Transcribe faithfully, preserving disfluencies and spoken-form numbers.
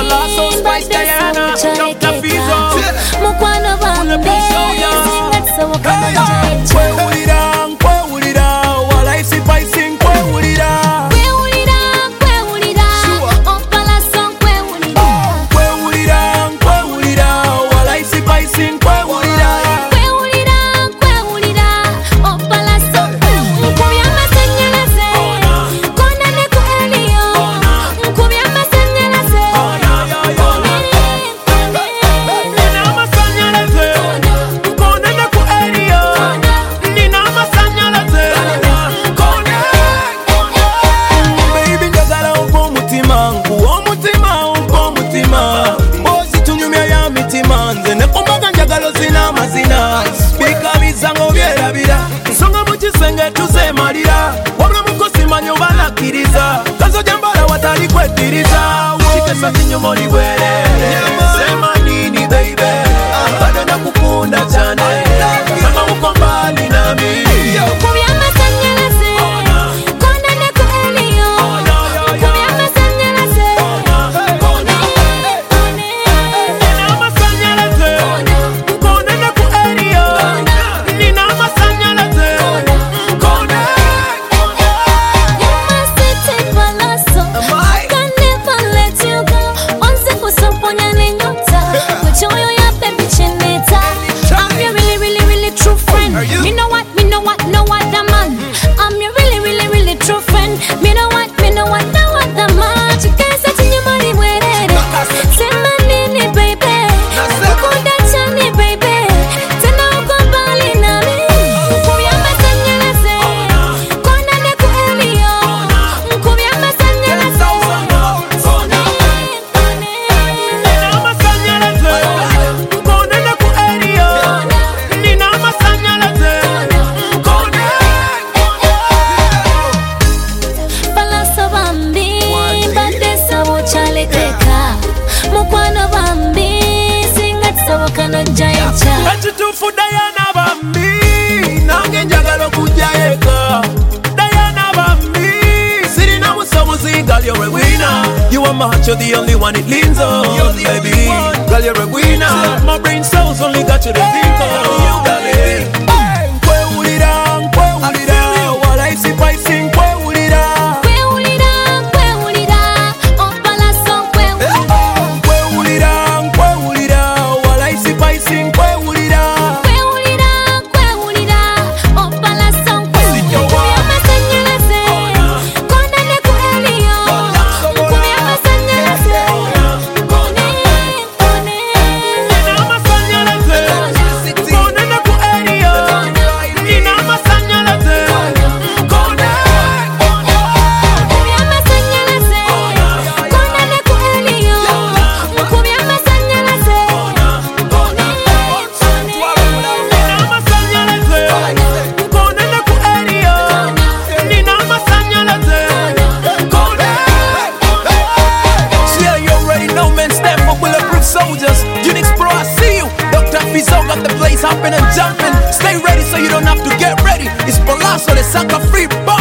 Palazzo Spice Diana, Doctor Fizo. Mukwano bambi singatsoboka njaja. Kwewulira, kwewulira, walaisi Spice kwewulira. Kwewulira, kwewulira, oh Palazzo kwewulira. Kwewulira, kwewulira, walaisi Spice kwewulira. Kwewulira, kwewulira, oh Palazzo nkubya amasanyalaze, kona ne ku Elio, nkubya amasanyalaze. Nina amasanyalaze, konene ku Elio. Nina amasanyalaze, kone. Baby njagala umpa omutima, nkuwa omutima, umpa omutima. Mbozi tunyumya ya mitima, nze ne kumaga njagalo zina amazina. Bikabiza ng'obyerabira, nsonga mu kisenge tuzeemalira. Wabula mukosi manyi oba nakkiriza, kazo gyambala watali kweddiriza. Kikesa kinyuma oli bwerere, sema nini baby, bado nakukunda cyane, kama uko mbali nami. Nkubya amasanyalaze, kona ne ku Elio, nkubya amasanyalaze. Nina amasanyalaze, konene ku Elio. Nina amasanyalaze, kone. You must take Palazzo, I can never let you go. Once kusoponya nenyota, kuchoyo ya baby cheneta. I'm your really, really, really true friend. Me know what, me know what, no other man. I'm your really, really, really true friend. Me know what, me know what, no other man. Chikesa chinyumari mwerere, sema nini baby, kukunda chani baby, tena uko mbali nami. Nkubya amasanyalaze, kona ne ku Elio, nkubya amasanyalaze. Nina amasanyalaze, konene ku Elio. Nina amasanyalaze, kone. Palazzo bambi, badesa buchalekeka. Mukwano bambi, singatsoboka nojjayecha. Ekituufu Diana bambi, nange njagala okujja eka. Diana bambi, sirina busobozi, girl you're a winner. You are my heart, you're the only one it leans on, baby. Girl you're a winner. My brain cells only got you to think of, darling. Kwewulira, kwewulira, walaisi Spice kwewulira. Kwewulira, kwewulira, oh Palazzo kwewulira. Kwewulira, kwewulira, walaisi Spice kwewulira. Kwewulira, kwewulira, oh Palazzo kwewulira. Nkubya amasanyalaze, kona ne ku Elio, nkubya amasanyalaze. Kone, kone. Nina amasanyalaze, konene ku Elio. Nina amasanyalaze, kone. Nkubya amasanyalaze, kona ne ku Elio, nkubya amasanyalaze. Kone, kone. Nina amasanyalaze, konene ku Elio. Nina amasanyalaze, kone. Yeah, you already know, man. Stand for bulletproof soldiers. Unix Pro, I see you. Doctor Fizo got the place hopping and jumping. Stay ready so you don't have to get ready. It's Palazzo, the sucker free boy.